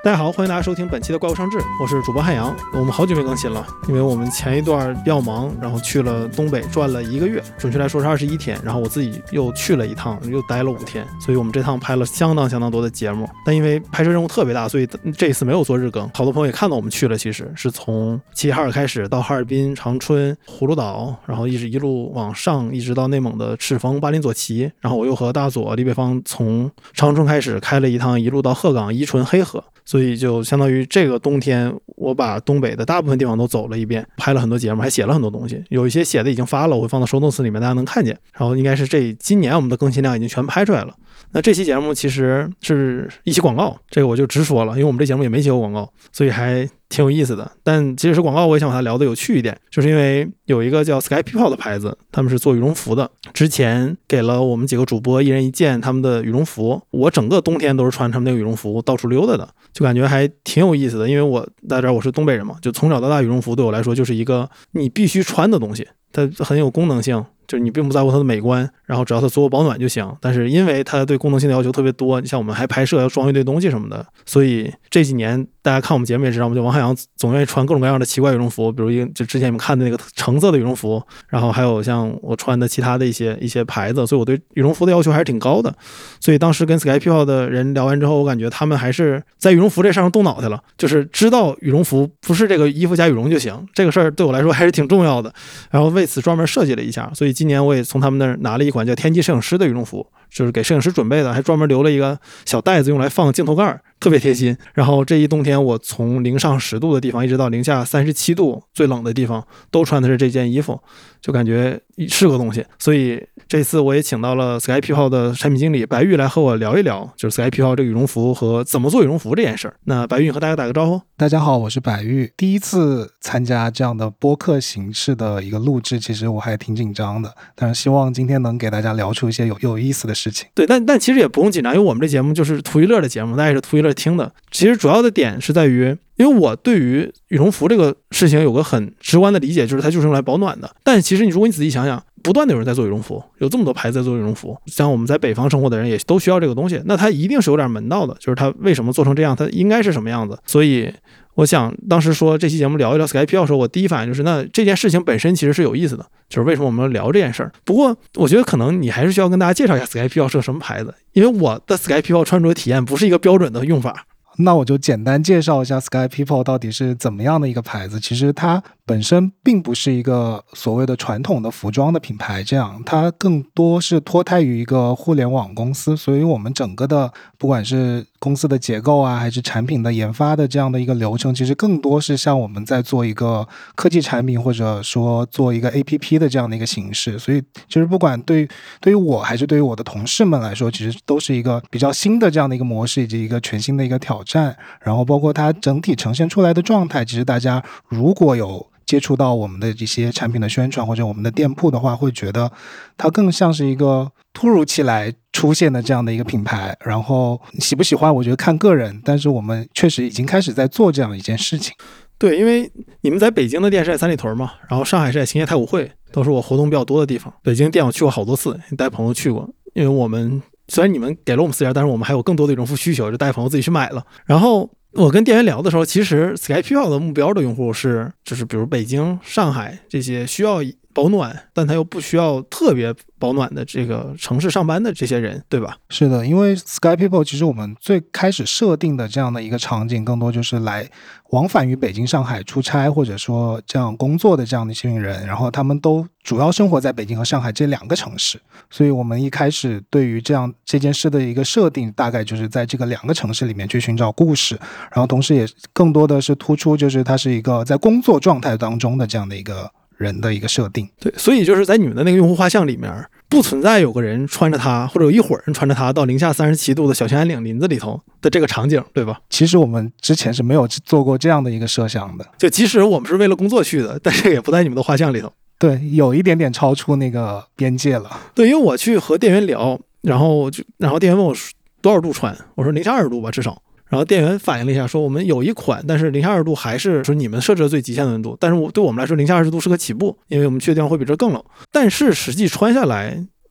大家好，欢迎大家收听本期的怪物上志，我是主播汉阳。我们好久没更新了，因为我们前一段比较忙，然后去了东北转了1个月，准确来说是21天，然后我自己又去了一趟，又待了5天，所以我们这趟拍了相当多的节目。但因为拍摄任务特别大，所以这一次没有做日更。好多朋友也看到我们去了，其实是从齐齐哈尔开始，到哈尔滨、长春、葫芦岛，然后一路往上，一直到内蒙的赤峰、巴林左旗，然后我又和大佐李北方从长春开始开了一趟，一路到鹤岗、伊春、黑河。所以就相当于这个冬天我把东北的大部分地方都走了一遍，拍了很多节目，还写了很多东西，有一些写的已经发了，我会放到show notes里面，大家能看见。然后应该是今年我们的更新量已经全拍出来了。那这期节目其实是一期广告，这个我就直说了，因为我们这节目也没写过广告，所以还挺有意思的。但即使是广告，我也想把它聊得有趣一点，就是因为有一个叫 Sky People 的牌子，他们是做羽绒服的，之前给了我们几个主播一人一件他们的羽绒服，我整个冬天都是穿他们那个羽绒服到处溜达的，就感觉还挺有意思的。因为大家知道我是东北人嘛，就从小到大羽绒服对我来说就是一个你必须穿的东西，它很有功能性，就是你并不在乎它的美观，然后只要它足够保暖就行。但是因为它对功能性的要求特别多，像我们还拍摄要装一堆东西什么的，所以这几年大家看我们节目也知道，我们就王海洋总愿意穿各种各样的奇怪羽绒服，比如就之前你们看的那个橙色的羽绒服，然后还有像我穿的其他的一些牌子，所以我对羽绒服的要求还是挺高的。所以当时跟 Sky People 的人聊完之后，我感觉他们还是在羽绒服这上动脑袋了，就是知道羽绒服不是这个衣服加羽绒就行，这个事儿对我来说还是挺重要的。然后为此专门设计了一下，所以今年我也从他们那儿拿了一款叫天际摄影师的羽绒服，就是给摄影师准备的，还专门留了一个小袋子用来放镜头盖，特别贴心。然后这一冬天我从零上10度的地方一直到零下37度最冷的地方都穿的是这件衣服，就感觉是个东西。所以这次我也请到了 Sky People 的产品经理白玉来和我聊一聊，就是 Sky People 这个羽绒服和怎么做羽绒服这件事儿。那白玉你和大家打个招呼。 大家好，我是白玉。第一次参加这样的播客形式的一个录制，其实我还挺紧张的，但是希望今天能给大家聊出一些有意思的事情。 对，但其实也不用紧张，因为我们这节目就是图一乐的节目，大家也是图一乐听的。其实主要的点是在于，因为我对于羽绒服这个事情有个很直观的理解，就是它就是用来保暖的。但其实如果你仔细想想，不断的有人在做羽绒服，有这么多牌子在做羽绒服，像我们在北方生活的人也都需要这个东西，那它一定是有点门道的，就是它为什么做成这样，它应该是什么样子。所以我想当时说这期节目聊一聊 Sky People 的时候，我第一反应就是那这件事情本身其实是有意思的，就是为什么我们要聊这件事儿。不过我觉得可能你还是需要跟大家介绍一下 Sky People 是个什么牌子，因为我的 Sky People 穿着体验不是一个标准的用法。 那我就简单介绍一下 Sky People 到底是怎么样的一个牌子。其实它本身并不是一个所谓的传统的服装的品牌，这样它更多是脱胎于一个互联网公司，所以我们整个的不管是公司的结构啊，还是产品的研发的这样的一个流程，其实更多是像我们在做一个科技产品，或者说做一个 APP 的这样的一个形式。所以其实不管对于我还是对于我的同事们来说，其实都是一个比较新的这样的一个模式，以及一个全新的一个挑战。然后包括它整体呈现出来的状态，其实大家如果有接触到我们的这些产品的宣传或者我们的店铺的话，会觉得它更像是一个突如其来出现的这样的一个品牌。然后喜不喜欢我觉得看个人，但是我们确实已经开始在做这样一件事情。 对，因为你们在北京的店是在三里屯嘛，然后上海是在兴业太古汇，都是我活动比较多的地方。北京店我去过好多次，带朋友去过，因为我们虽然你们给了我们4件，但是我们还有更多的羽绒服需求，就带朋友自己去买了。然后我跟店员聊的时候，其实 Sky People 的目标的用户就是比如北京、上海这些需要保暖但他又不需要特别保暖的这个城市上班的这些人，对吧？ 是的，因为 Sky People 其实我们最开始设定的这样的一个场景，更多就是来往返于北京、上海出差或者说这样工作的这样的一群人，然后他们都主要生活在北京和上海这2个城市。所以我们一开始对于这件事的一个设定，大概就是在这个2个城市里面去寻找故事，然后同时也更多的是突出就是它是一个在工作状态当中的这样的一个人的一个设定。 对，所以就是在你们的那个用户画像里面，不存在有个人穿着它，或者有一伙人穿着它到零下37度的小兴安岭林子里头的这个场景，对吧？ 其实我们之前是没有做过这样的一个设想的， 就即使我们是为了工作去的，但是也不在你们的画像里头。 对，有一点点超出那个边界了。 对，因为我去和店员聊，然后店员问我多少度穿，我说零下20度吧至少。然后店员反映了一下，说我们有一款，但是零下20度还是说你们设置的最极限的温度，但是对我们来说零下20度是个起步，因为我们去的地方会比这更冷。但是实际穿下来，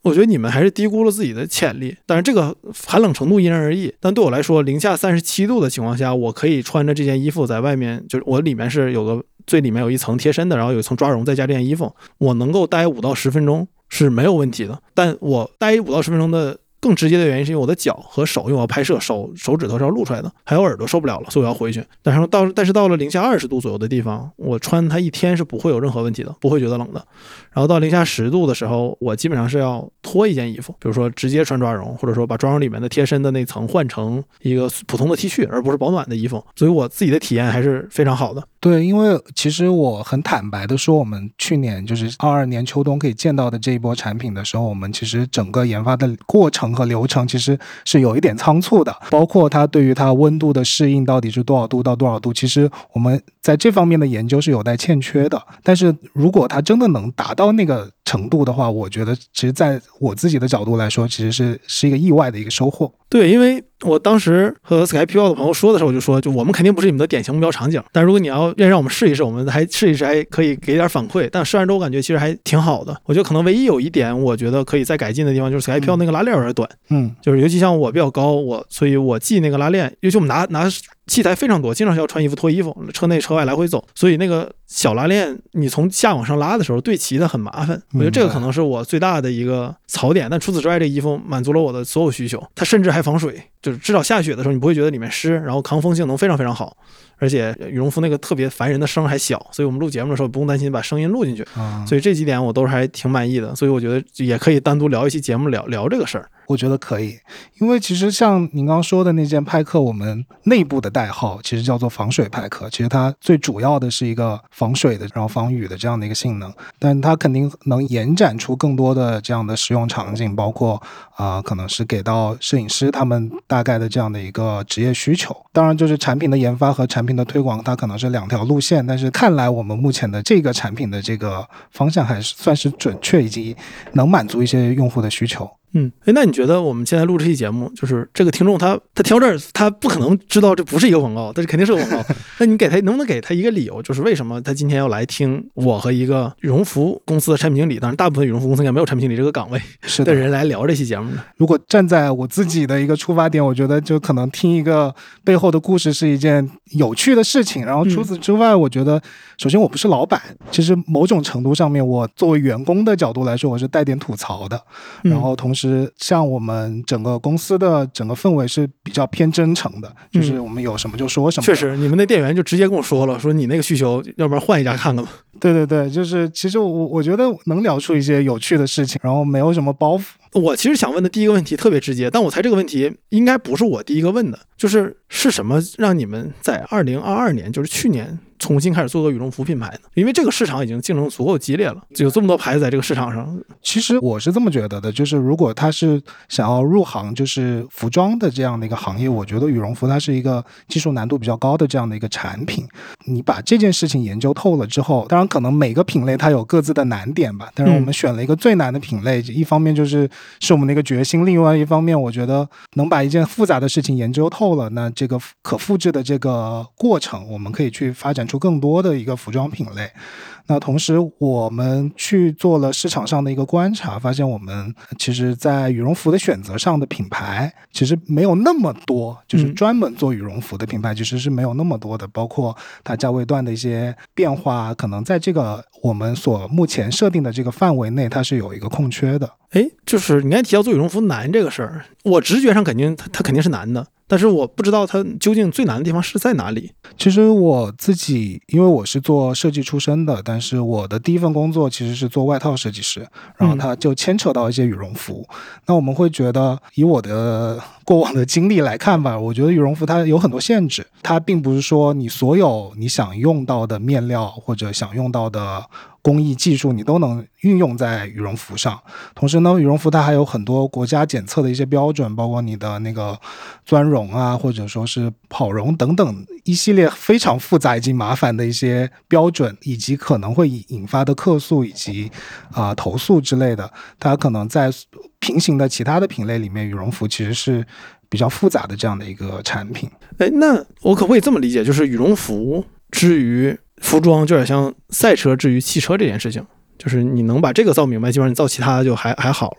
我觉得你们还是低估了自己的潜力，当然这个寒冷程度因人而异，但对我来说零下37度的情况下，我可以穿着这件衣服在外面，就是我里面是有个最里面有一层贴身的，然后有一层抓绒，再加这件衣服，我能够待5到10分钟是没有问题的。但我待5到10分钟的更直接的原因是因为我的脚和手，因为我要拍摄，手指头是要露出来的，还有耳朵受不了了，所以我要回去。但是到了零下20度左右的地方，我穿它一天是不会有任何问题的，不会觉得冷的。然后到零下10度的时候，我基本上是要脱一件衣服，比如说直接穿抓绒，或者说把抓绒里面的贴身的那层换成一个普通的 T 恤，而不是保暖的衣服。所以我自己的体验还是非常好的。 对，因为其实我很坦白的说，我们去年就是22年秋冬可以见到的这一波产品的时候，我们其实整个研发的过程和流程其实是有一点仓促的，包括它对于它温度的适应到底是多少度到多少度，其实我们在这方面的研究是有待欠缺的。但是如果它真的能达到那个程度的话，我觉得其实在我自己的角度来说，其实是一个意外的一个收获。 对，因为我当时和 Sky People 的朋友说的时候，我就我们肯定不是你们的典型目标场景，但如果你要愿意让我们试一试，我们还试一试，还可以给点反馈。但试完之后感觉其实还挺好的。我觉得可能唯一有一点我觉得可以再改进的地方，就是 Sky People 那个拉链有点短，就是尤其像我比较高，所以我系那个拉链，尤其我们拿器材非常多，经常是要穿衣服脱衣服，车内车外来回走，所以那个小拉链你从下往上拉的时候对齐的很麻烦。我觉得这个可能是我最大的一个槽点，但除此之外，这衣服满足了我的所有需求。它甚至还防水，就是至少下雪的时候你不会觉得里面湿，然后抗风性能非常非常好。而且羽绒服那个特别烦人的声还小，所以我们录节目的时候不用担心把声音录进去，所以这几点我都是还挺满意的。所以我觉得也可以单独聊一期节目聊这个事儿。 我觉得可以，因为其实像您刚刚说的那件派克，我们内部的代号其实叫做防水派克，其实它最主要的是一个防水的然后防雨的这样的一个性能，但它肯定能延展出更多的这样的使用场景，包括可能是给到摄影师他们大概的这样的一个职业需求。当然就是产品的研发和产品的推广它可能是两条路线，但是看来我们目前的这个产品的这个方向还是算是准确，以及能满足一些用户的需求。 那你觉得我们现在录这期节目，就是这个听众他挑这儿，他不可能知道这不是一个广告，但是肯定是个广告。那你能不能给他一个理由，就是为什么他今天要来听我和一个羽绒服公司的产品经理，当然大部分羽绒服公司应该没有产品经理这个岗位的人来聊这期节目呢？ 如果站在我自己的一个出发点，我觉得就可能听一个背后的故事是一件有趣的事情。然后除此之外，我觉得首先我不是老板，其实某种程度上面我作为员工的角度来说，我是带点吐槽的。然后同时像我们整个公司的整个氛围是比较偏真诚的，就是我们有什么就说什么。 确实你们那店员就直接跟我说了，说你那个需求要不然换一家看看吧。 对对对，就是其实我觉得能聊出一些有趣的事情，然后没有什么包袱。 我其实想问的第一个问题特别直接，但我猜这个问题应该不是我第一个问的，就是什么让你们在2022年，就是去年重新开始做个羽绒服品牌呢？因为这个市场已经竞争足够激烈了，有这么多牌子在这个市场上。 其实我是这么觉得的，就是如果他是想要入行就是服装的这样的一个行业，我觉得羽绒服它是一个技术难度比较高的这样的一个产品。你把这件事情研究透了之后，当然可能每个品类它有各自的难点吧，但是我们选了一个最难的品类，一方面就是我们的一个决心，另外一方面我觉得能把一件复杂的事情研究透了，那这个可复制的这个过程，我们可以去发展出更多的一个服装品类。那同时我们去做了市场上的一个观察，发现我们其实在羽绒服的选择上的品牌其实没有那么多，就是专门做羽绒服的品牌其实是没有那么多的，包括它价位段的一些变化，可能在这个我们所目前设定的这个范围内它是有一个空缺的。 就是你刚才提到做羽绒服难这个事儿，我直觉上它肯定是难的，但是我不知道它究竟最难的地方是在哪里。 其实我自己因为我是做设计出身的，但是我的第一份工作其实是做外套设计师，然后它就牵扯到一些羽绒服。那我们会觉得以我的过往的经历来看吧，我觉得羽绒服它有很多限制，它并不是说你所有你想用到的面料或者想用到的工艺技术你都能运用在羽绒服上。同时呢，羽绒服它还有很多国家检测的一些标准，包括你的那个钻绒啊，或者说是跑绒等等一系列非常复杂以及麻烦的一些标准，以及可能会引发的客诉以及投诉之类的。它可能在平行的其他的品类里面，羽绒服其实是比较复杂的这样的一个产品。 那我可不可以这么理解，就是羽绒服至于服装就有点像赛车至于汽车这件事情，就是你能把这个造明白，基本上你造其他的就还好了。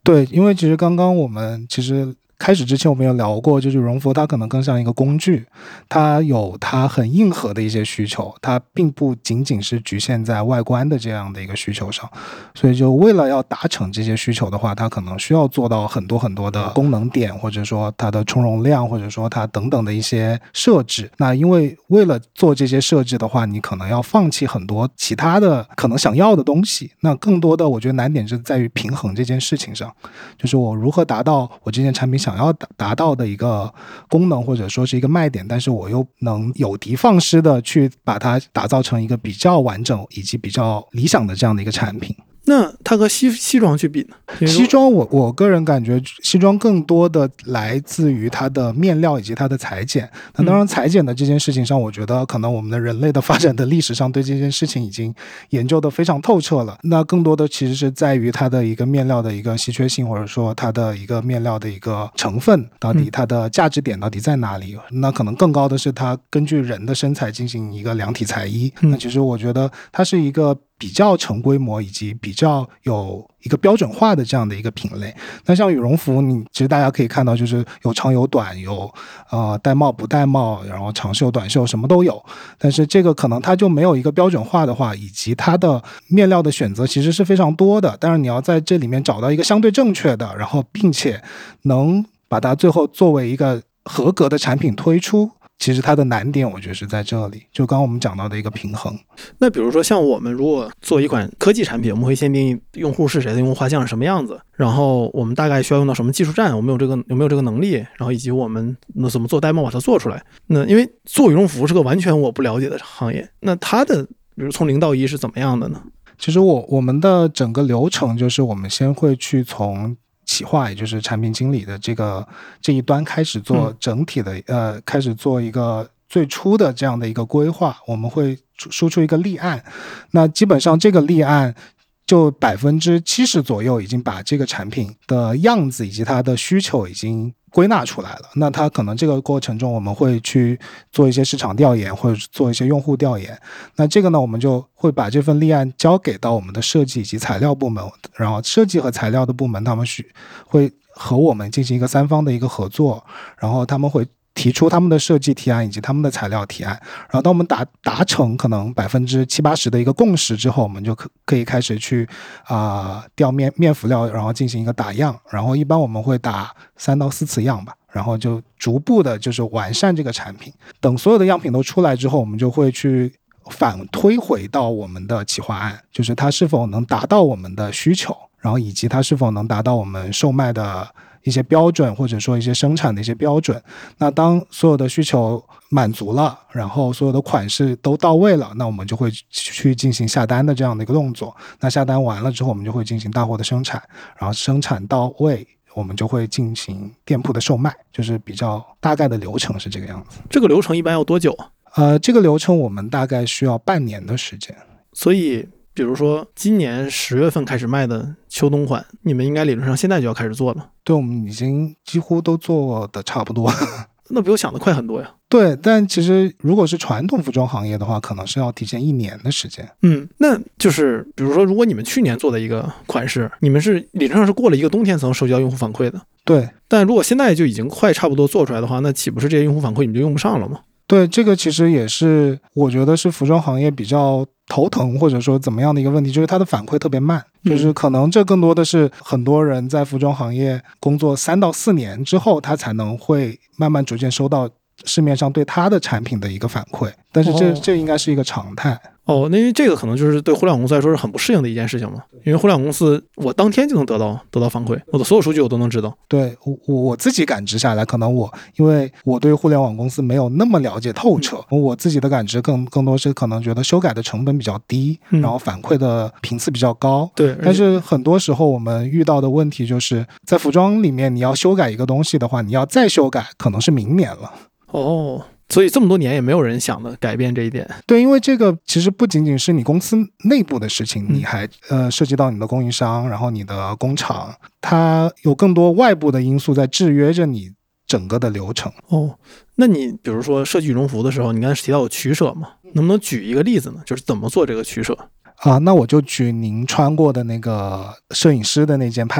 对，因为其实刚刚我们开始之前我们有聊过，就是羽绒服它可能更像一个工具，它有它很硬核的一些需求，它并不仅仅是局限在外观的这样的一个需求上，所以就为了要达成这些需求的话，它可能需要做到很多很多的功能点，或者说它的充容量，或者说它等等的一些设置。那因为为了做这些设置的话，你可能要放弃很多其他的可能想要的东西，那更多的我觉得难点是在于平衡这件事情上，就是我如何达到我这件产品想要达到的一个功能，或者说是一个卖点，但是我又能有的放矢的去把它打造成一个比较完整以及比较理想的这样的一个产品。 那它和西装去比呢？ 西装我个人感觉西装更多的来自于它的面料以及它的裁剪。那当然裁剪的这件事情上，我觉得可能我们的人类的发展的历史上对这件事情已经研究的非常透彻了。那更多的其实是在于它的一个面料的一个稀缺性，或者说它的一个面料的一个成分到底它的价值点到底在哪里。那可能更高的是它根据人的身材进行一个量体裁衣。那其实我觉得它是一个比较成规模以及比较有一个标准化的这样的一个品类。那像羽绒服，你其实大家可以看到，就是有长有短，有带帽不带帽，然后长袖短袖什么都有。但是这个可能它就没有一个标准化的话，以及它的面料的选择其实是非常多的。但是你要在这里面找到一个相对正确的，然后并且能把它最后作为一个合格的产品推出。其实它的难点我觉得是在这里，就刚刚我们讲到的一个平衡。 那比如说像我们如果做一款科技产品，我们会先定义用户是谁的，用户画像是什么样子，然后我们大概需要用到什么技术栈，我们有没有这个能力，然后以及我们怎么做代贸把它做出来。那因为做羽绒服是个完全我不了解的行业，那它的比如从0到1是怎么样的呢？ 其实我们的整个流程就是我们先会去从企划，也就是产品经理的这一端开始做整体的开始做一个最初的这样的一个规划，我们会输出一个立案。那基本上这个立案就70%左右已经把这个产品的样子以及它的需求已经归纳出来了。那它可能这个过程中我们会去做一些市场调研，或者做一些用户调研。那这个呢，我们就会把这份立案交给到我们的设计以及材料部门，然后设计和材料的部门他们会和我们进行一个3方的一个合作，然后他们会提出他们的设计提案以及他们的材料提案，然后当我们达成可能70-80%的一个共识之后，我们就可以开始去调面辅料，然后进行一个打样，然后一般我们会打3到4次样吧，然后就逐步的就是完善这个产品。等所有的样品都出来之后，我们就会去反推回到我们的企划案，就是它是否能达到我们的需求，然后以及它是否能达到我们售卖的一些标准，或者说一些生产的一些标准。那当所有的需求满足了，然后所有的款式都到位了，那我们就会去进行下单的这样的一个动作。那下单完了之后，我们就会进行大货的生产，然后生产到位，我们就会进行店铺的售卖，就是比较大概的流程是这个样子。 这个流程一般要多久啊？ 这个流程我们大概需要半年的时间。 所以比如说今年10月份开始卖的秋冬款，你们应该理论上现在就要开始做了。 对，我们已经几乎都做的差不多。 那比我想的快很多呀。 对，但其实如果是传统服装行业的话，可能是要提前1年的时间。 那就是比如说如果你们去年做的一个款式，你们是理论上是过了一个冬天才能收集到用户反馈的。 对， 但如果现在就已经快差不多做出来的话，那岂不是这些用户反馈你们就用不上了吗？ 对，这个其实也是我觉得是服装行业比较头疼或者说怎么样的一个问题，就是它的反馈特别慢。就是可能这更多的是很多人在服装行业工作3到4年之后，他才能会慢慢逐渐收到市面上对他的产品的一个反馈，但是这应该是一个常态。 那因为这个可能就是对互联网公司来说是很不适应的一件事情嘛，因为互联网公司我当天就能得到反馈，我的所有数据我都能知道。 对，我自己感知下来，可能因为我对互联网公司没有那么了解透彻，我自己的感知更多是可能觉得修改的成本比较低，然后反馈的频次比较高。 对， 但是很多时候我们遇到的问题就是在服装里面，你要修改一个东西的话，你要再修改可能是明年了。 所以这么多年也没有人想的改变这一点。 对，因为这个其实不仅仅是你公司内部的事情，你还涉及到你的供应商，然后你的工厂，它有更多外部的因素在制约着你整个的流程。 那你比如说设计羽绒服的时候，你刚才提到有取舍嘛，能不能举一个例子呢？就是怎么做这个取舍？ 那我就举您穿过的那个摄影师的那件派克。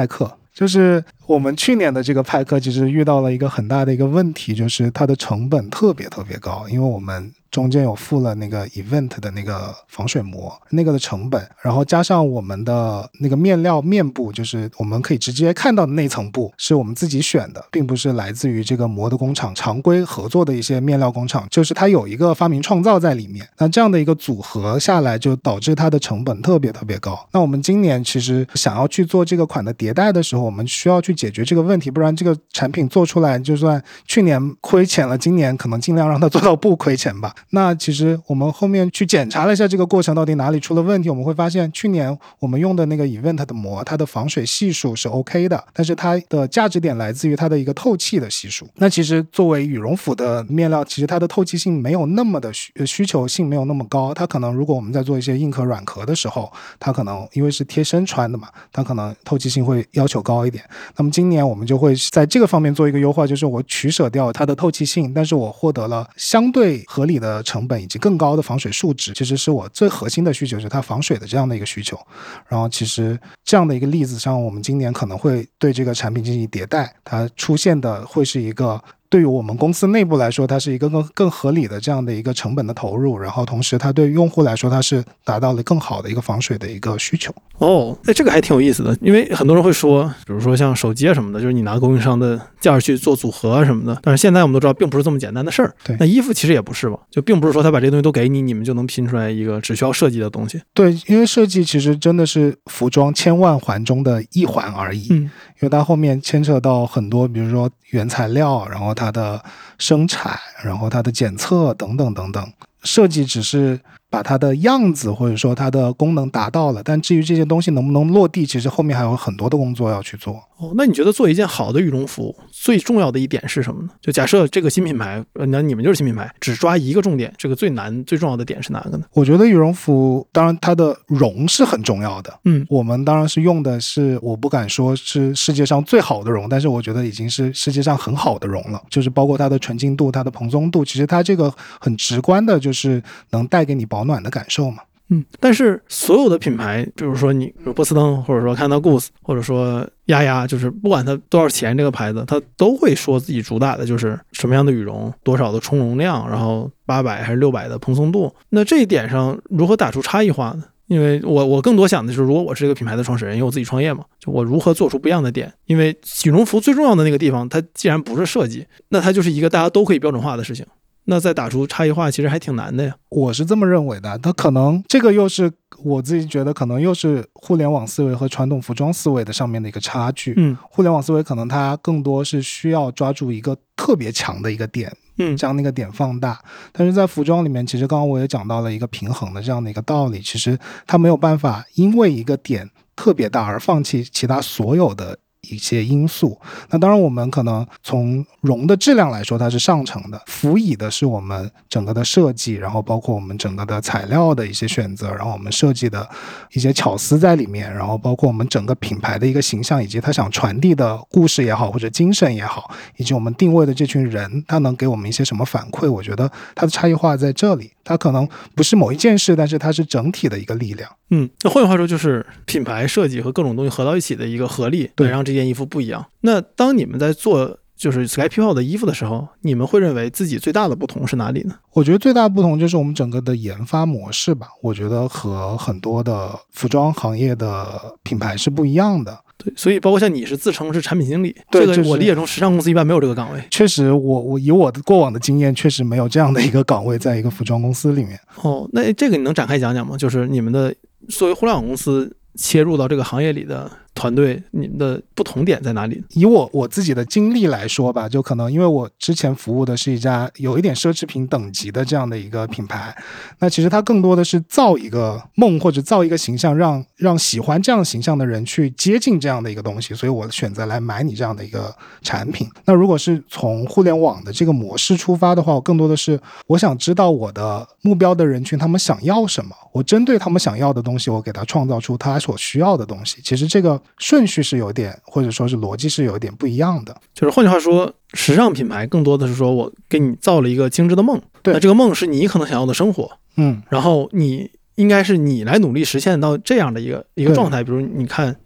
就是我们去年的这个派克其实遇到了一个很大的一个问题，就是它的成本特别特别高，因为我们中间有付了那个 event 的那个防水膜那个的成本，然后加上我们的那个面料面部，就是我们可以直接看到的那层布是我们自己选的，并不是来自于这个膜的工厂常规合作的一些面料工厂，就是它有一个发明创造在里面。那这样的一个组合下来，就导致它的成本特别特别高。那我们今年其实想要去做这个款的迭代的时候，我们需要去解决这个问题，不然这个产品做出来，就算去年亏钱了，今年可能尽量让它做到不亏钱吧。那其实我们后面去检查了一下这个过程到底哪里出了问题，我们会发现去年我们用的那个 event 的膜，它的防水系数是 OK 的，但是它的价值点来自于它的一个透气的系数。那其实作为羽绒服的面料，其实它的透气性没有那么的需求性没有那么高，它可能如果我们在做一些硬壳软壳的时候，它可能因为是贴身穿的嘛，它可能透气性会要求高一点。那么今年我们就会在这个方面做一个优化，就是我取舍掉它的透气性，但是我获得了相对合理的成本以及更高的防水数值，其实是我最核心的需求，就是它防水的这样的一个需求。然后其实这样的一个例子上，我们今年可能会对这个产品进行迭代，它出现的会是一个对于我们公司内部来说，它是一个更合理的这样的一个成本的投入，然后同时它对用户来说，它是达到了更好的一个防水的一个需求。 哦，那这个还挺有意思的，因为很多人会说，比如说像手机啊什么的，就是你拿供应商的件去做组合啊什么的，但是现在我们都知道并不是这么简单的事儿。 对， 那衣服其实也不是吧，就并不是说他把这些东西都给你，你们就能拼出来一个只需要设计的东西。 对，因为设计其实真的是服装千万环中的一环而已。因为它后面牵扯到很多，比如说原材料，然后它的生产，然后它的检测等等等等。设计只是把它的样子或者说它的功能达到了，但至于这些东西能不能落地，其实后面还有很多的工作要去做。 哦，那你觉得做一件好的羽绒服最重要的一点是什么呢？就假设这个新品牌，那你们就是新品牌，只抓一个重点，这个最难最重要的点是哪个呢？ 我觉得羽绒服当然它的绒是很重要的，我们当然是用的是，我不敢说是世界上最好的绒，但是我觉得已经是世界上很好的绒了，就是包括它的纯净度、它的蓬松度，其实它这个很直观的就是能带给你保暖的感受嘛。 但是所有的品牌，比如说你，比如波司登，或者说Canada Goose，或者说丫丫，就是不管它多少钱，这个牌子它都会说自己主打的就是什么样的羽绒，多少的充绒量，然后800还是600的蓬松度。那这一点上如何打出差异化呢？因为我更多想的是，如果我是一个品牌的创始人，因为我自己创业嘛，就我如何做出不一样的点。因为羽绒服最重要的那个地方，它既然不是设计，那它就是一个大家都可以标准化的事情。那再打出差异化其实还挺难的呀。 我是这么认为的，它可能这个又是我自己觉得可能又是互联网思维和传统服装思维的上面的一个差距。互联网思维可能它更多是需要抓住一个特别强的一个点，将那个点放大。但是在服装里面，其实刚刚我也讲到了一个平衡的这样的一个道理，其实它没有办法因为一个点特别大而放弃其他所有的一些因素。那当然我们可能从绒的质量来说它是上乘的，辅以的是我们整个的设计，然后包括我们整个的材料的一些选择，然后我们设计的一些巧思在里面，然后包括我们整个品牌的一个形象，以及它想传递的故事也好或者精神也好，以及我们定位的这群人他能给我们一些什么反馈。我觉得它的差异化在这里，它可能不是某一件事，但是它是整体的一个力量。 那换句话说就是品牌设计和各种东西合到一起的一个合力，对，让这件衣服不一样。那当你们在做就是 Sky People 的衣服的时候，你们会认为自己最大的不同是哪里呢？ 我觉得最大的不同就是我们整个的研发模式吧，我觉得和很多的服装行业的品牌是不一样的。 对，所以包括像你是自称是产品经理， 对， 这个我理解中时尚公司一般没有这个岗位。 确实我以我的过往的经验，确实没有这样的一个岗位在一个服装公司里面。 那这个你能展开讲讲吗？就是你们的作为互联网公司切入到这个行业里的团队，你们的不同点在哪里？ 以我自己的经历来说吧，就可能因为我之前服务的是一家有一点奢侈品等级的这样的一个品牌，那其实它更多的是造一个梦或者造一个形象，让喜欢这样形象的人去接近这样的一个东西，所以我选择来买你这样的一个产品。那如果是从互联网的这个模式出发的话，我更多的是我想知道我的目标的人群他们想要什么，我针对他们想要的东西，我给他创造出他所需要的东西。其实这个顺序是有点，或者说是逻辑是有点不一样的。 就是换句话说，时尚品牌更多的是说我给你造了一个精致的梦， 对， 那这个梦是你可能想要的生活， 然后你应该是你来努力实现到这样的一个状态。比如你看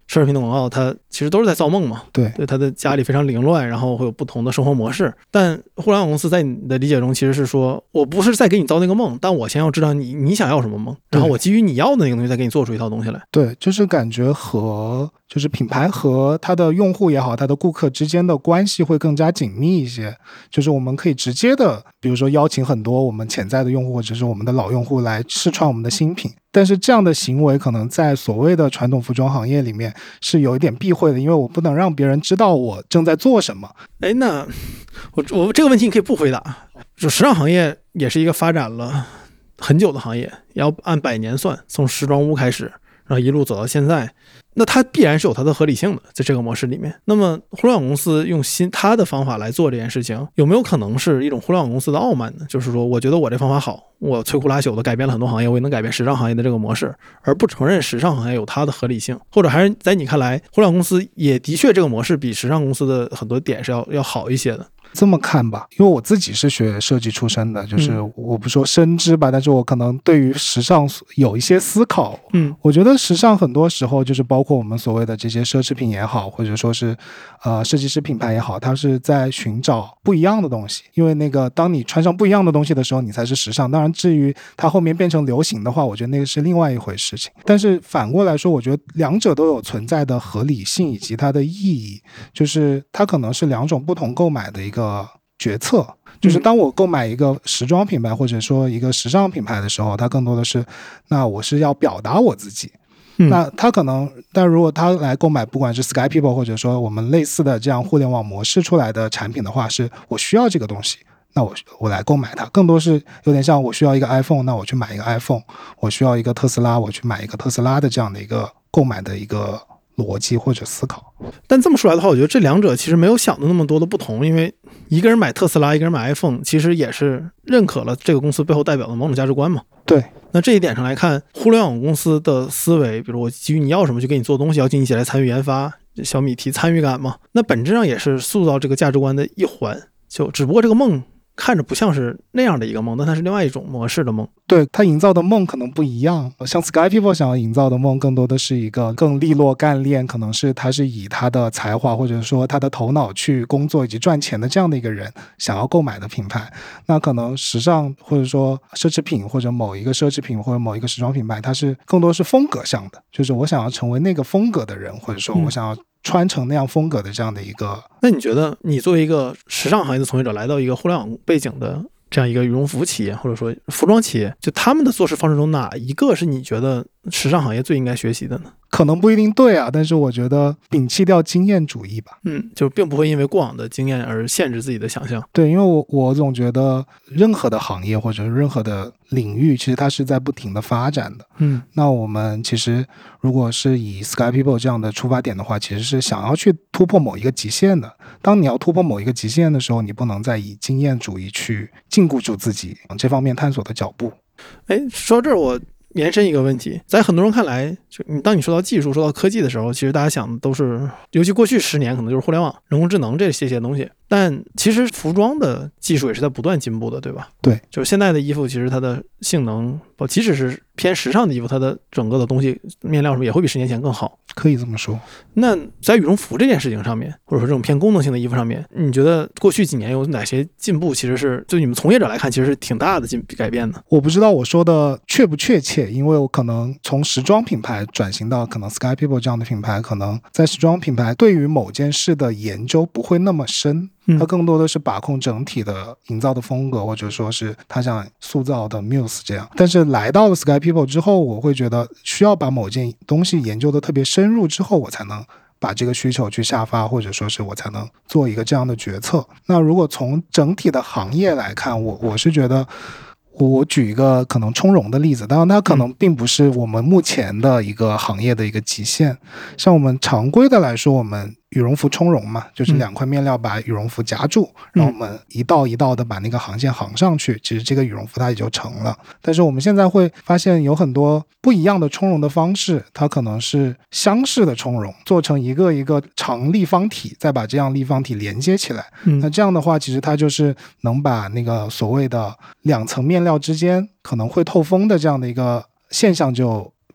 奢侈品的广告，它其实都是在造梦嘛。 对， 他的家里非常凌乱，然后会有不同的生活模式。但互联网公司在你的理解中，其实是说我不是在给你造那个梦，但我先要知道你想要什么梦，然后我基于你要的那个东西再给你做出一套东西来。 对，就是感觉就是品牌和它的用户也好，它的顾客之间的关系会更加紧密一些。就是我们可以直接的，比如说邀请很多我们潜在的用户或者是我们的老用户来试穿我们的新品。但是这样的行为可能在所谓的传统服装行业里面是有一点避讳的，因为我不能让别人知道我正在做什么。 那我这个问题你可以不回答。就时尚行业也是一个发展了很久的行业，要按100年算，从时装屋开始，然后一路走到现在，那它必然是有它的合理性的，在这个模式里面。那么互联网公司用它的方法来做这件事情，有没有可能是一种互联网公司的傲慢呢？就是说我觉得我这方法好，我摧枯拉朽的改变了很多行业，我也能改变时尚行业的这个模式，而不承认时尚行业有它的合理性。或者还是在你看来，互联网公司也的确这个模式比时尚公司的很多点是要好一些的。 这么看吧，因为我自己是学设计出身的，就是我不说深知吧，但是我可能对于时尚有一些思考。我觉得时尚很多时候就是包括我们所谓的这些奢侈品也好，或者说是设计师品牌也好，它是在寻找不一样的东西。因为当你穿上不一样的东西的时候，你才是时尚。当然至于它后面变成流行的话，我觉得那个是另外一回事情。但是反过来说，我觉得两者都有存在的合理性以及它的意义，就是它可能是两种不同购买的一个决策。就是当我购买一个时装品牌或者说一个时尚品牌的时候，它更多的是那我是要表达我自己。那他可能，但如果他来购买不管是 Sky People 或者说我们类似的这样互联网模式出来的产品的话，是我需要这个东西，那我来购买它。更多是有点像我需要一个 iPhone， 那我去买一个 iPhone， 我需要一个特斯拉，我去买一个特斯拉的这样的一个购买的一个逻辑或者思考。 但这么说来的话，我觉得这两者其实没有想的那么多的不同，因为一个人买特斯拉，一个人买 iPhone， 其实也是认可了这个公司背后代表的某种价值观嘛。 对， 那这一点上来看，互联网公司的思维，比如我基于你要什么就给你做东西，邀请你一起来参与研发，小米提参与感嘛，那本质上也是塑造这个价值观的一环，就只不过这个梦看着不像是那样的一个梦，但它是另外一种模式的梦。 对，他营造的梦可能不一样，像 Sky People 想要营造的梦更多的是一个更利落干练，可能是他是以他的才华或者说他的头脑去工作以及赚钱的这样的一个人想要购买的品牌。那可能时尚或者说奢侈品或者某一个奢侈品或者某一个时装品牌，它是更多是风格向的，就是我想要成为那个风格的人，或者说我想要穿成那样风格的这样的一个。 那你觉得你作为一个时尚行业的从业者来到一个互联网背景的这样一个羽绒服企业或者说服装企业，就他们的做事方式中哪一个是你觉得时尚行业最应该学习的呢？ 可能不一定对啊，但是我觉得摒弃掉经验主义吧。 就并不会因为过往的经验而限制自己的想象。 对，因为我总觉得任何的行业或者任何的领域，其实它是在不停的发展的。那我们其实如果是以 Sky People 这样的出发点的话，其实是想要去突破某一个极限的。当你要突破某一个极限的时候，你不能再以经验主义去禁锢住自己这方面探索的脚步。 说到这儿我延伸一个问题，在很多人看来，就当你说到技术说到科技的时候，其实大家想的都是，尤其过去10年可能就是互联网人工智能这些东西，但其实服装的技术也是在不断进步的，对吧？ 对， 就是现在的衣服其实它的性能，即使是偏时尚的衣服，它的整个的东西面料什么也会比10年前更好， 可以这么说。 那在羽绒服这件事情上面，或者说这种偏功能性的衣服上面，你觉得过去几年有哪些进步其实是就你们从业者来看其实是挺大的改变的？ 我不知道我说的确不确切，因为我可能从时装品牌转型到可能 Sky People 这样的品牌，可能在时装品牌对于某件事的研究不会那么深，它更多的是把控整体的营造的风格，或者说是他想塑造的 muse 这样。但是来到了 Sky People 之后，我会觉得需要把某件东西研究的特别深入之后，我才能把这个需求去下发，或者说是我才能做一个这样的决策。那如果从整体的行业来看，我是觉得我举一个可能充绒的例子，当然它可能并不是我们目前的一个行业的一个极限。像我们常规的来说，我们羽绒服充绒嘛，就是2块面料把羽绒服夹住，然后我们一道一道的把那个航线航上去，其实这个羽绒服它也就成了。但是我们现在会发现有很多不一样的充绒的方式，它可能是箱式的充绒，做成一个一个长立方体，再把这样立方体连接起来。那这样的话，其实它就是能把那个所谓的2层面料之间可能会透风的这样的一个现象就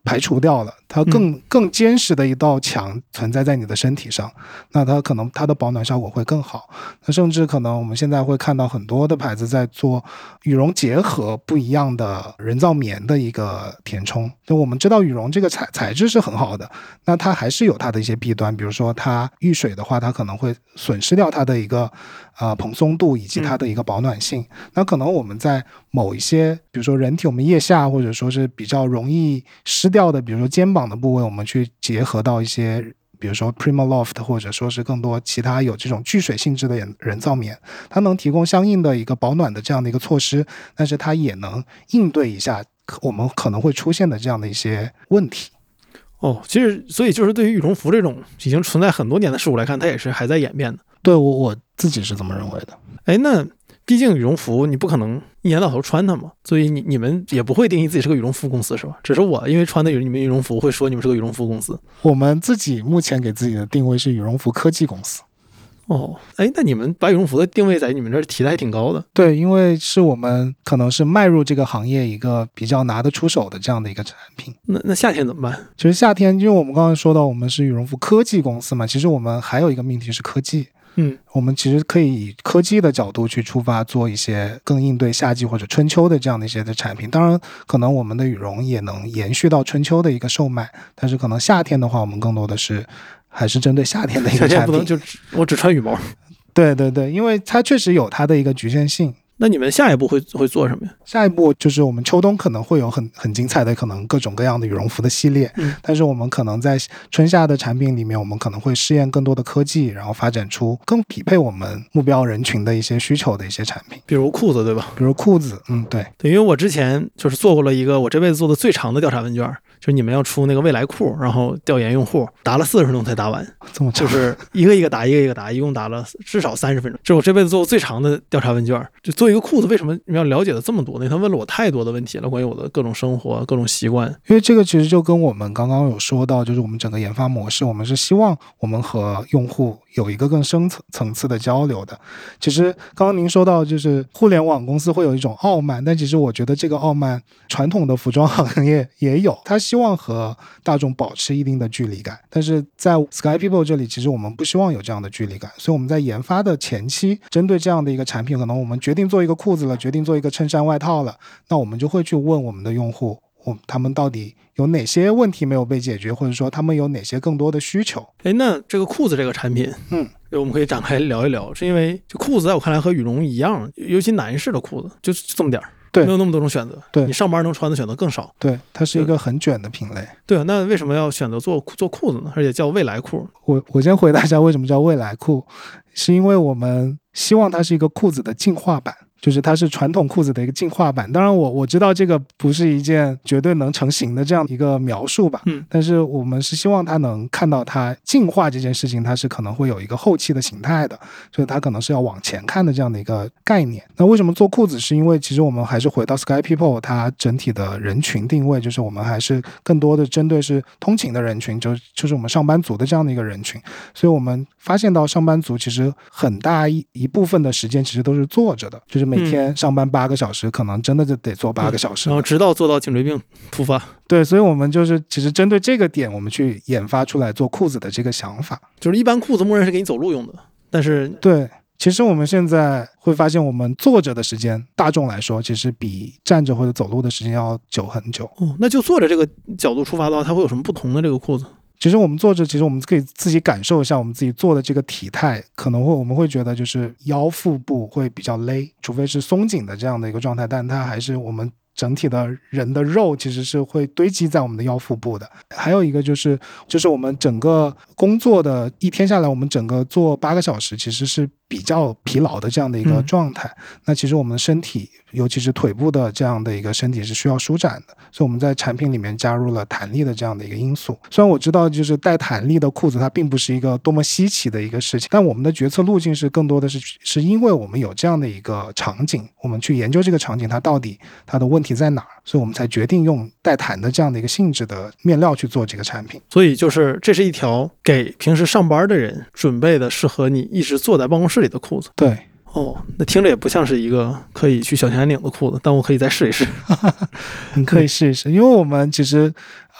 排除掉了，它更坚实的一道墙存在在你的身体上，那它可能它的保暖效果会更好。那甚至可能我们现在会看到很多的牌子在做羽绒结合不一样的人造棉的一个填充。就我们知道羽绒这个材质是很好的，那它还是有它的一些弊端，比如说它遇水的话，它可能会损失掉它的一个蓬松度以及它的一个保暖性。那可能我们在某一些比如说人体我们腋下或者说是比较容易湿掉的，比如说肩膀的部位，我们去结合到一些比如说 Primaloft 或者说是更多其他有这种聚水性质的人造棉，它能提供相应的一个保暖的这样的一个措施，但是它也能应对一下我们可能会出现的这样的一些问题。 其实所以就是对于羽绒服这种已经存在很多年的事物来看，它也是还在演变的。 对，我自己是这么认为的。 那毕竟羽绒服你不可能一年到头穿它嘛，所以你们也不会定义自己是个羽绒服公司是吧？只是我因为穿的你们羽绒服会说你们是个羽绒服公司。 我们自己目前给自己的定位是羽绒服科技公司。 那你们把羽绒服的定位在你们这儿提的还挺高的。 对，因为是我们可能是迈入这个行业一个比较拿得出手的这样的一个产品。 那夏天怎么办？ 其实夏天因为我们刚刚说到我们是羽绒服科技公司嘛，其实我们还有一个命题是科技。我们其实可以以科技的角度去出发，做一些更应对夏季或者春秋的这样的一些的产品。当然可能我们的羽绒也能延续到春秋的一个售卖，但是可能夏天的话我们更多的是还是针对夏天的一个产品。夏天不能就我只穿羽毛。 对对对，因为它确实有它的一个局限性。 那你们下一步会做什么呀？ 下一步就是我们秋冬可能会有很精彩的可能各种各样的羽绒服的系列，但是我们可能在春夏的产品里面，我们可能会试验更多的科技，然后发展出更匹配我们目标人群的一些需求的一些产品， 比如裤子，对吧？ 比如裤子，对， 因为我之前就是做过了一个我这辈子做的最长的调查问卷，就是你们要出那个未来裤，然后调研用户，答了40分钟才答完， 这么长， 就是一个一个答，一个一个答，一共答了至少30分钟。这是我这辈子做过最长的调查问卷。就做一个裤子，为什么你们要了解的这么多呢？他问了我太多的问题了，关于我的各种生活、各种习惯。 因为这个其实就跟我们刚刚有说到，就是我们整个研发模式，我们是希望我们和用户有一个更深层次的交流的。其实刚刚您说到，就是互联网公司会有一种傲慢，但其实我觉得这个傲慢，传统的服装行业也有，他希望和大众保持一定的距离感。但是在 Sky People 这里，其实我们不希望有这样的距离感，所以我们在研发的前期，针对这样的一个产品，可能我们决定做一个裤子了，决定做一个衬衫外套了，那我们就会去问我们的用户，他们到底有哪些问题没有被解决，或者说他们有哪些更多的需求。 那这个裤子这个产品，我们可以展开聊一聊，是因为就裤子在我看来和羽绒一样，尤其男士的裤子就这么点儿。 对， 没有那么多种选择。 对， 你上班能穿的选择更少。 对，它是一个很卷的品类。 对，那为什么要选择做裤子呢？而且叫未来裤？ 我先回答一下为什么叫未来裤，是因为我们希望它是一个裤子的进化版。就是它是传统裤子的一个进化版，当然我知道这个不是一件绝对能成型的这样一个描述吧，但是我们是希望它能看到它进化这件事情，它是可能会有一个后期的形态的，所以它可能是要往前看的这样的一个概念。那为什么做裤子？是因为其实我们还是回到 Sky People 它整体的人群定位，就是我们还是更多的针对是通勤的人群，就是我们上班族的这样的一个人群，所以我们发现到上班族其实很大一部分的时间其实都是坐着的，就是每天上班8个小时，可能真的就得坐8个小时， 然后直到做到颈椎病突发。 对，所以我们就是其实针对这个点，我们去研发出来做裤子的这个想法。 就是一般裤子默认是给你走路用的，但是对，其实我们现在会发现，我们坐着的时间，大众来说，其实比站着或者走路的时间要久很久。 那就坐着这个角度出发的话，它会有什么不同的这个裤子？ 其实我们坐着，其实我们可以自己感受一下我们自己做的这个体态，可能我们会觉得就是腰腹部会比较勒，除非是松紧的这样的一个状态，但它还是我们整体的人的肉其实是会堆积在我们的腰腹部的。还有一个就是我们整个工作的一天下来，我们整个做8个小时其实是比较疲劳的这样的一个状态，那其实我们的身体尤其是腿部的这样的一个身体是需要舒展的，所以我们在产品里面加入了弹力的这样的一个因素。虽然我知道就是带弹力的裤子它并不是一个多么稀奇的一个事情，但我们的决策路径是更多的是因为我们有这样的一个场景，我们去研究这个场景它到底它的问题在哪儿，所以我们才决定用带弹的这样的一个性质的面料去做这个产品。 所以就是这是一条给平时上班的人准备的适合你一直坐在办公室里的裤子。 对， 那听着也不像是一个可以去小兴安岭的裤子，但我可以再试一试。 你可以试一试，因为我们其实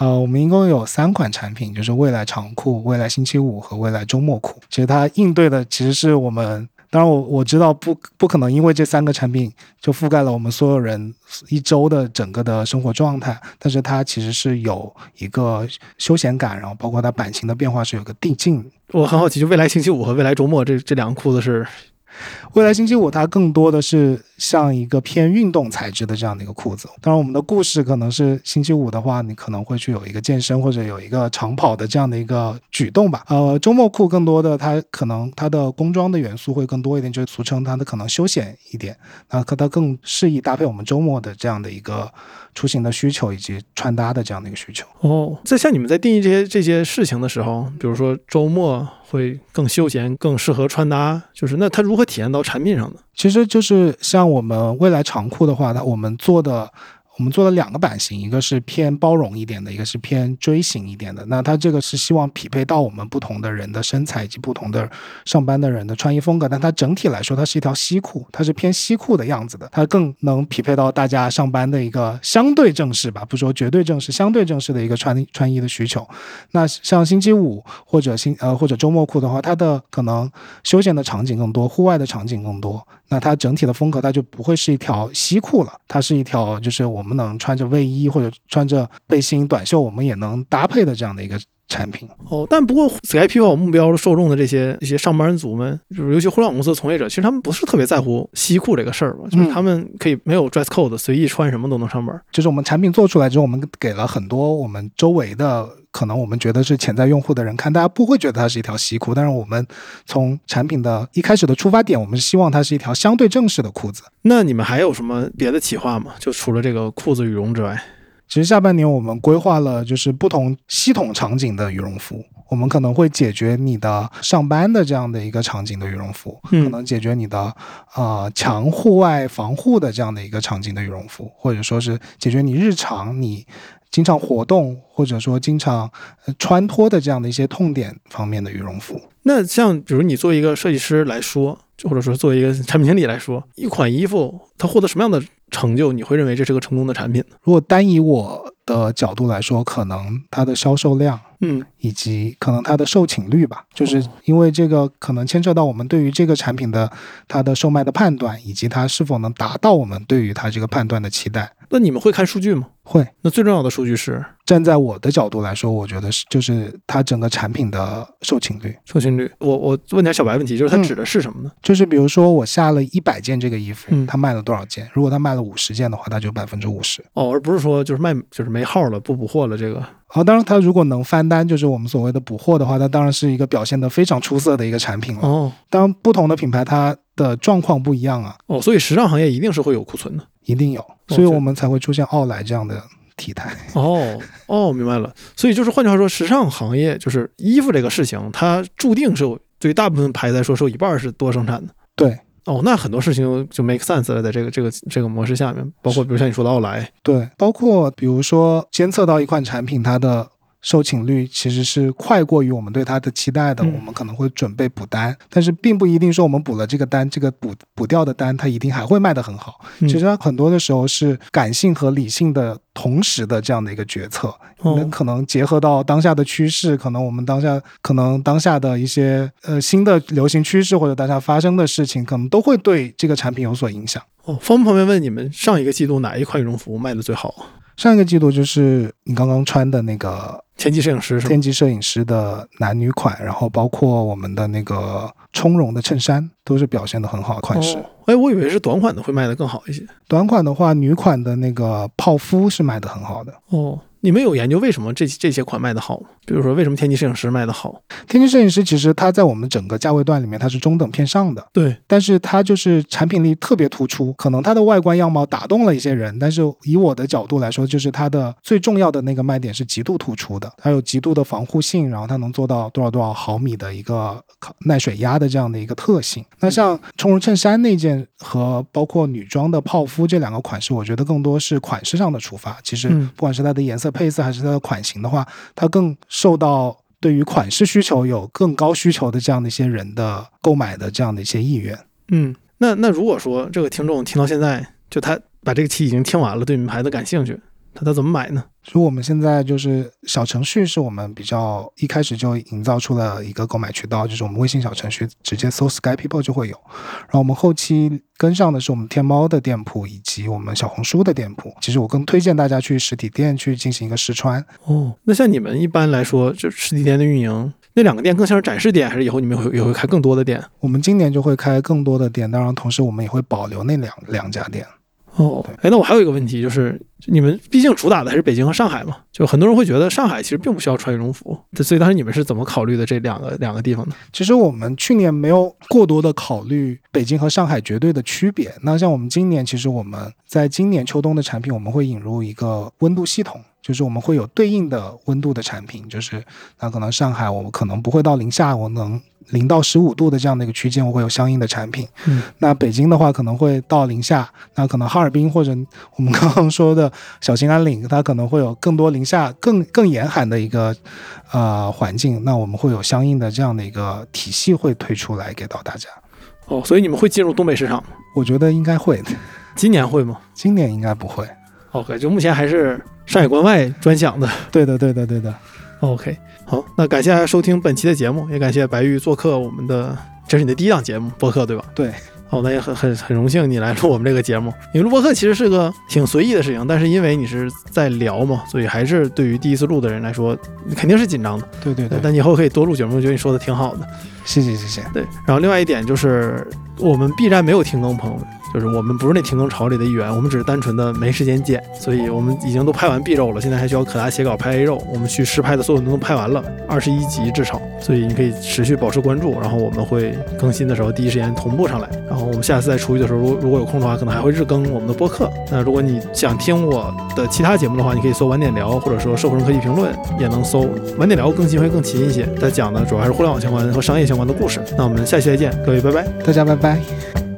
我们一共有3款产品，就是未来长裤、未来星期五和未来周末裤。其实它应对的其实是我们，当然我知道不可能因为这3个产品就覆盖了我们所有人1周的整个的生活状态，但是它其实是有一个休闲感，然后包括它版型的变化是有个递进。 我很好奇，就未来星期五和未来周末这2个裤子是？ 未来星期五它更多的是像一个偏运动材质的这样的一个裤子，当然我们的故事可能是星期五的话你可能会去有一个健身或者有一个长跑的这样的一个举动吧。周末裤更多的它可能它的工装的元素会更多一点，就是俗称它的可能休闲一点，那它更适宜搭配我们周末的这样的一个出行的需求以及穿搭的这样的一个需求。 在像你们在定义这些事情的时候，比如说周末会更休闲更适合穿搭，就是那它如何体现到产品上呢？ 其实就是像我们未来长裤的话，我们做了2个版型，一个是偏包容一点的，一个是偏锥形一点的。那它这个是希望匹配到我们不同的人的身材以及不同的上班的人的穿衣风格，但它整体来说它是一条西裤，它是偏西裤的样子的，它更能匹配到大家上班的一个相对正式吧，不说绝对正式，相对正式的一个穿衣的需求。那像星期五或者周末裤的话，它的可能休闲的场景更多，户外的场景更多，那它整体的风格它就不会是一条西裤了，它是一条就是我们能穿着卫衣或者穿着背心短袖我们也能搭配的这样的一个产品。 但不过 Sky People 目标受众的这些上班族们，就是尤其互联网公司的从业者，其实他们不是特别在乎西裤这个事儿吧，就是他们可以没有 dress code 随意穿什么都能上班。 就是我们产品做出来之后，我们给了很多我们周围的可能我们觉得是潜在用户的人看，大家不会觉得它是一条西裤，但是我们从产品的一开始的出发点，我们是希望它是一条相对正式的裤子。 那你们还有什么别的企划吗？就除了这个裤子羽绒之外？ 其实下半年我们规划了就是不同系统场景的羽绒服，我们可能会解决你的上班的这样的一个场景的羽绒服，可能解决你的强户外防护的这样的一个场景的羽绒服，或者说是解决你日常你经常活动或者说经常穿脱的这样的一些痛点方面的羽绒服。 那像比如你作为一个设计师来说，或者说作为一个产品经理来说，一款衣服它获得什么样的成就你会认为这是个成功的产品呢？ 如果单以我的角度来说，可能它的销售量以及可能它的售罄率吧，就是因为这个可能牵扯到我们对于这个产品的它的售卖的判断，以及它是否能达到我们对于它这个判断的期待。 那你们会看数据吗？ 会。 那最重要的数据是， 站在我的角度来说，我觉得就是它整个产品的售罄率。 我问点小白问题，就是它指的是什么呢？ 就是比如说我下了100件这个衣服，它卖了多少件？如果它卖了50件的话，它就50%。 而不是说就是没号了，不补货了这个。 当然它如果能翻单，就是我们所谓的补货的话，它当然是一个表现得非常出色的一个产品了。当然不同的品牌它的状况不一样啊。 所以时尚行业一定是会有库存的。 一定有，所以我们才会出现奥莱这样的体态。 明白了。所以就是换句话说，时尚行业就是衣服这个事情，它注定是对于大部分牌子来说，有一半是多生产的。 对。 那很多事情就 make sense 了，在这个模式下面，包括比如像你说的奥莱。 对，包括比如说监测到一款产品它的售罄率其实是快过于我们对它的期待的，我们可能会准备补单，但是并不一定说我们补了这个单，这个补掉的单它一定还会卖得很好。其实它很多的时候是感性和理性的同时的这样的一个决策，可能结合到当下的趋势，可能我们当下的一些新的流行趋势或者当下发生的事情，可能都会对这个产品有所影响。 方不方便问你们上一个季度哪一款羽绒服卖的最好？ 上一个季度就是你刚刚穿的那个天际摄影师是吗？ 天际摄影师的男女款，然后包括我们的那个充绒的衬衫都是表现得很好的款式。 我以为是短款的会卖得更好一些。 短款的话，女款的那个泡芙是卖得很好的。 你们有研究为什么这些款卖得好吗？比如说为什么天际摄影师卖得好？ 天际摄影师其实它在我们整个价位段里面它是中等偏上的， 对， 但是它就是产品力特别突出，可能它的外观样貌打动了一些人，但是以我的角度来说，就是它的最重要的那个卖点是极度突出的，它有极度的防护性，然后它能做到多少毫米的一个耐水压的这样的一个特性。那像充绒衬衫那件和包括女装的泡芙这2个款式，我觉得更多是款式上的出发，其实不管是它的颜色配色还是它的款型的话，它更受到对于款式需求有更高需求的这样的一些人的购买的这样的一些意愿。 那如果说这个听众听到现在，就他把这个期已经听完了，对你们牌子感兴趣， 他怎么买呢？ 所以我们现在就是小程序是我们比较一开始就营造出了一个购买渠道，就是我们微信小程序直接搜 Sky People 就会有，然后我们后期跟上的是我们天猫的店铺以及我们小红书的店铺。其实我更推荐大家去实体店去进行一个试穿。 那像你们一般来说就实体店的运营，那2个店更像是展示店，还是以后你们也会开更多的店？ 我们今年就会开更多的店，当然同时我们也会保留那两家店。 那我还有一个问题，就是你们毕竟主打的还是北京和上海嘛，就很多人会觉得上海其实并不需要穿羽绒服，所以当时你们是怎么考虑的这两个地方呢？ 其实我们去年没有过多的考虑北京和上海绝对的区别。那像我们今年，其实我们在今年秋冬的产品，我们会引入一个温度系统，就是我们会有对应的温度的产品，就是那可能上海我们可能不会到零下，我能0到15度的这样的一个区间，我会有相应的产品。那北京的话可能会到零下，那可能哈尔滨或者我们刚刚说的小兴安岭，它可能会有更多零下更严寒的一个环境，那我们会有相应的这样的一个体系会推出来给到大家。 所以你们会进入东北市场吗？ 我觉得应该会。 今年会吗？ 今年应该不会。 OK， 就目前还是上海关外专享的。 对的。 OK， 好，那感谢大家收听本期的节目，也感谢白玉做客我们的，这是你的第1档节目播客对吧？ 对。 那也很荣幸你来录我们这个节目。因为录播客其实是个挺随意的事情，但是因为你是在聊嘛，所以还是对于第一次录的人来说肯定是紧张的。对，但你以后可以多录节目，我觉得你说的挺好的。 谢谢。 对，然后另外一点就是我们 B 站没有停更，朋友们，就是我们不是那停更潮里的一员，我们只是单纯的没时间剪，所以我们已经都拍完 B 肉了，现在还需要可达写稿拍 A 肉，我们去试拍的所有都拍完了，21集至少，所以你可以持续保持关注，然后我们会更新的时候第一时间同步上来，然后我们下次再出去的时候，如果有空的话，可能还会日更我们的播客。那如果你想听我的其他节目的话，你可以搜晚点聊，或者说社会人科技评论也能搜，晚点聊更新会更勤一些，它讲的主要还是互联网相关和商业相关的故事。那我们下期再见，各位拜拜。 大家拜拜。